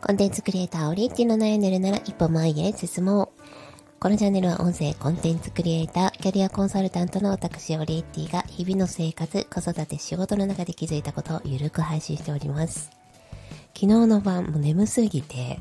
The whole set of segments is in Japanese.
コンテンツクリエイターオリッチの悩んでるなら一歩前へ進もう。このチャンネルは音声コンテンツクリエイター、キャリアコンサルタントの私オリッチが日々の生活、子育て、仕事の中で気づいたことをゆるく配信しております。昨日の晩もう眠すぎて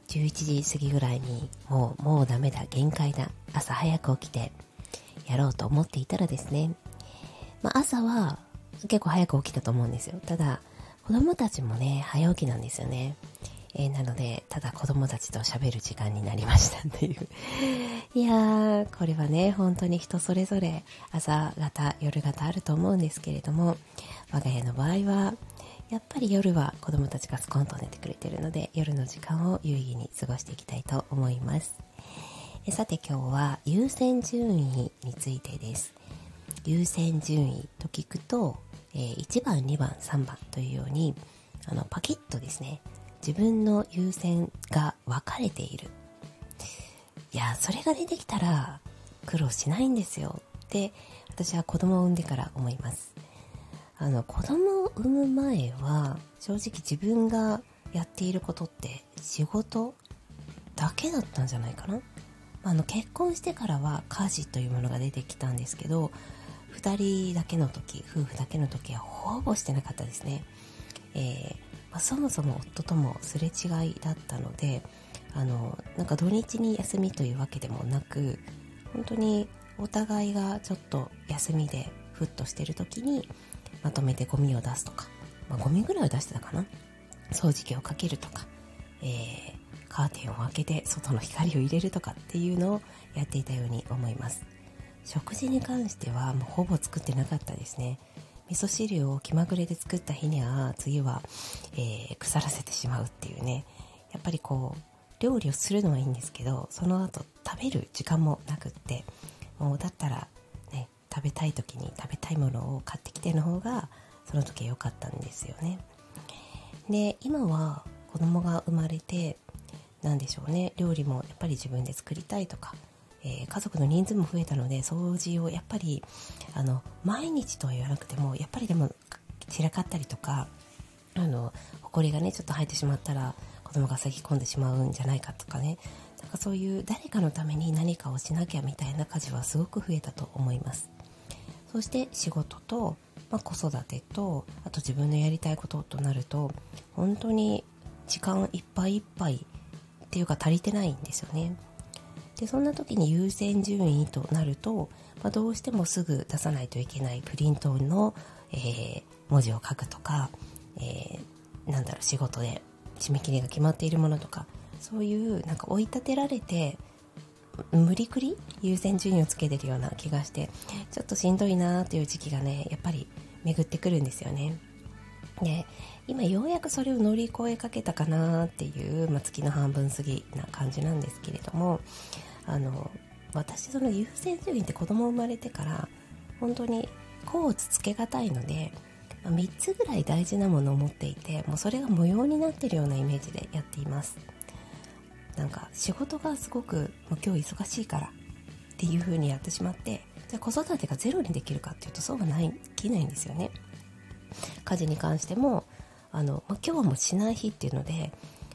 11時過ぎぐらいにもうダメだ、限界だ、朝早く起きてやろうと思っていたらですね、朝は結構早く起きたと思うんですよ。ただ子供たちもね早起きなんですよね。なのでただ子供たちと喋る時間になりましたっていういやー、これはね本当に人それぞれ朝型夜型あると思うんですけれども、我が家の場合はやっぱり夜は子供たちがスコンと寝てくれているので、夜の時間を有意義に過ごしていきたいと思います。さて今日は優先順位についてです。優先順位と聞くと、1番2番3番というようにパキッとですね、自分の優先が分かれている。いや、それが出てきたら苦労しないんですよって私は子供を産んでから思います。子供を産む前は正直自分がやっていることって仕事だけだったんじゃないかな。結婚してからは家事というものが出てきたんですけど、2人だけの時、夫婦だけの時はほぼしてなかったですね。そもそも夫ともすれ違いだったので、なんか土日に休みというわけでもなく、本当にお互いがちょっと休みでふっとしてる時にまとめてゴミを出すとか、ゴミぐらいは出してたかな、掃除機をかけるとか、カーテンを開けて外の光を入れるとかっていうのをやっていたように思います。食事に関してはもうほぼ作ってなかったですね。味噌汁を気まぐれで作った日には次は、腐らせてしまうっていうね。やっぱり料理をするのはいいんですけど、その後食べる時間もなくって、もうだったらね、食べたい時に食べたいものを買ってきての方がその時は良かったんですよね。で、今は子供が生まれて、なんでしょうね、料理もやっぱり自分で作りたいとか、家族の人数も増えたので掃除をやっぱり毎日とは言わなくても、やっぱりでも散らかったりとか、埃がねちょっと入ってしまったら子供が咳き込んでしまうんじゃないかとかね、なんかそういう誰かのために何かをしなきゃみたいな家事はすごく増えたと思います。そして仕事と、子育てと、あと自分のやりたいこととなると、本当に時間いっぱいいっぱいっていうか足りてないんですよね。で、そんな時に優先順位となると、どうしてもすぐ出さないといけないプリントの、文字を書くとか、仕事で締め切りが決まっているものとか、そういうなんか追い立てられて無理くり優先順位をつけてるような気がして、ちょっとしんどいなという時期がねやっぱり巡ってくるんですよね。で、今ようやくそれを乗り越えかけたかなっていう、月の半分過ぎな感じなんですけれども、私その優先順位って子供生まれてから本当に甲乙つけがたいので、3つぐらい大事なものを持っていて、もうそれが模様になっているようなイメージでやっています。なんか仕事がすごくもう今日忙しいからっていう風にやってしまって、じゃあ子育てがゼロにできるかっていうとそうはできないんですよね。家事に関しても今日はもうしない日っていうので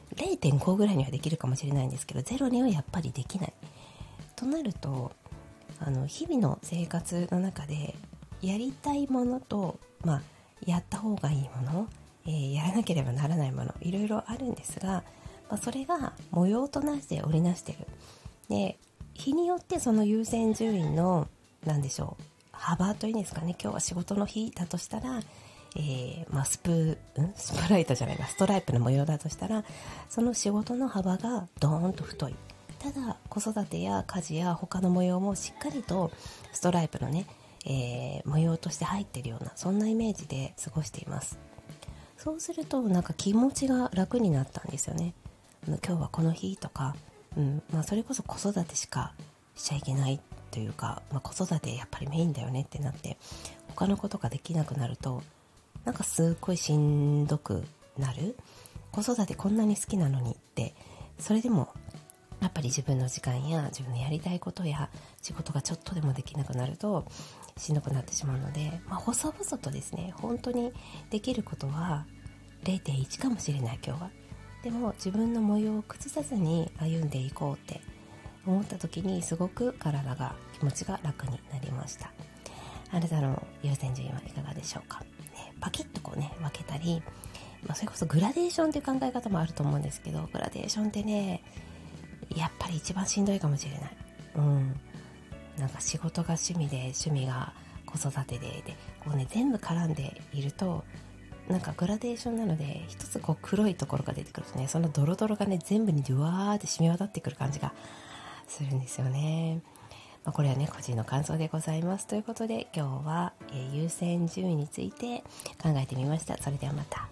0.5 ぐらいにはできるかもしれないんですけど、ゼロにはやっぱりできないとなると、日々の生活の中でやりたいものと、やった方がいいもの、やらなければならないもの、いろいろあるんですが、それが模様となして織りなしてる。で、日によってその優先順位の幅というんですかね。今日は仕事の日だとしたら、ストライプの模様だとしたら、その仕事の幅がドーンと太い。ただ子育てや家事や他の模様もしっかりとストライプのね、模様として入っているような、そんなイメージで過ごしています。そうするとなんか気持ちが楽になったんですよね。今日はこの日とか、それこそ子育てしかしちゃいけないというか、子育てやっぱりメインだよねってなって他のことができなくなると、なんかすっごいしんどくなる。子育てこんなに好きなのにって、それでもやっぱり自分の時間や自分のやりたいことや仕事がちょっとでもできなくなるとしんどくなってしまうので、細々とですね、本当にできることは 0.1 かもしれない今日は。 でも自分の模様を崩さずに歩んでいこうって思った時に、すごく体が気持ちが楽になりました。あなたの優先順位はいかがでしょうか、パキッとこうね分けたり、それこそグラデーションという考え方もあると思うんですけど、グラデーションってねやっぱり一番しんどいかもしれない。なんか仕事が趣味で、趣味が子育てでこうね全部絡んでいると、なんかグラデーションなので、一つこう黒いところが出てくるとね、そのドロドロがね全部にうわーって染み渡ってくる感じがするんですよね。これはね個人の感想でございます。ということで今日は、優先順位について考えてみました。それではまた。